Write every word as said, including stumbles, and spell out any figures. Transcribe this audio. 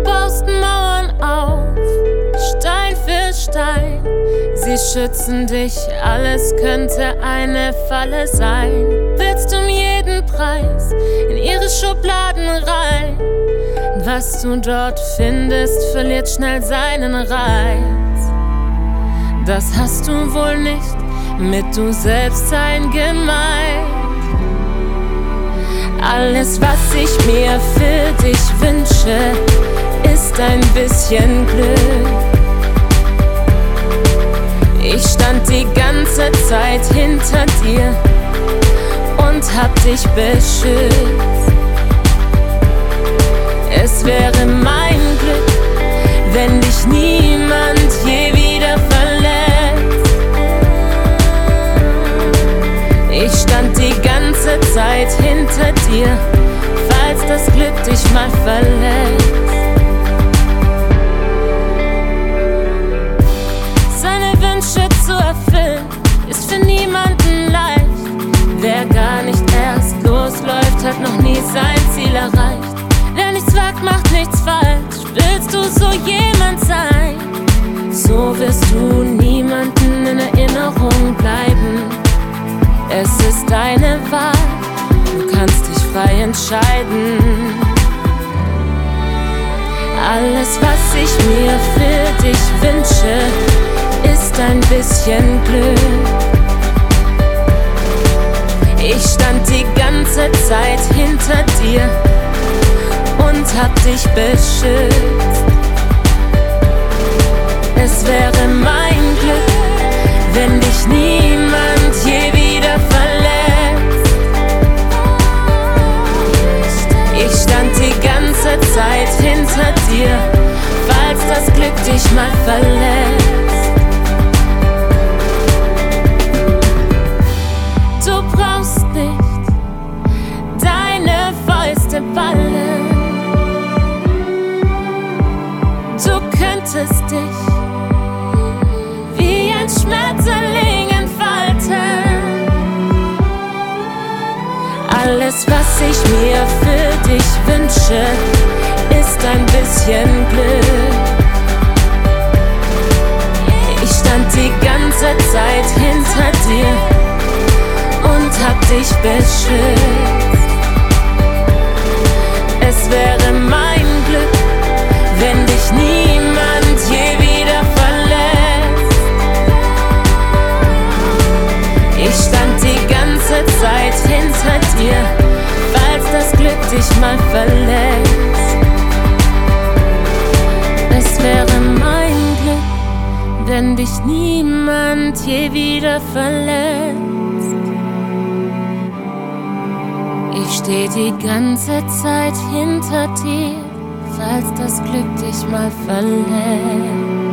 baust Mauern auf, Stein für Stein. Sie schützen dich, alles könnte eine Falle sein. Willst um jeden Preis in ihre Schubladen rein. Was du dort findest, verliert schnell seinen Reiz. Das hast du wohl nicht mit du selbst sein gemeint. Alles, was ich mir für dich wünsche, ist ein bisschen Glück. Ich stand die ganze Zeit hinter dir und hab dich beschützt. Es wäre mein Glück, wenn dich niemand je wieder verletzt. Ich stand die ganze Zeit hinter dir, falls das Glück dich mal verlässt. Seine Wünsche zu erfüllen, ist für niemanden leicht. Wer gar nicht erst losläuft, hat noch nie sein Ziel erreicht. Wer nichts wagt, macht nichts falsch. Willst du so jemand sein, so wirst du niemanden in Erinnerung bleiben. Es ist deine Wahl, du kannst dich frei entscheiden. Alles, was ich mir für dich wünsche, ist ein bisschen Glück. Ich stand die ganze Zeit hinter dir und hab dich beschützt. Es wäre mein Glück, wenn dich niemand je wieder verletzt. Ich stand die ganze Zeit hinter dir, falls das Glück dich mal verlässt. Du brauchst nicht deine Fäuste ballen. Du könntest dich wie ein Schmetterling entfalten. Alles, was ich mir für dich wünsche, ist ein bisschen Glück. Ich stand die ganze Zeit hinter dir und hab dich beschützt. Es wäre mein Glück, wenn dich niemand je wieder verletzt. Ich stand die ganze Zeit hinter dir, falls das Glück dich mal verlässt. Es wäre mein Glück, wenn dich niemand je wieder verletzt. Ich steh die ganze Zeit hinter dir, falls das Glück dich mal verlässt.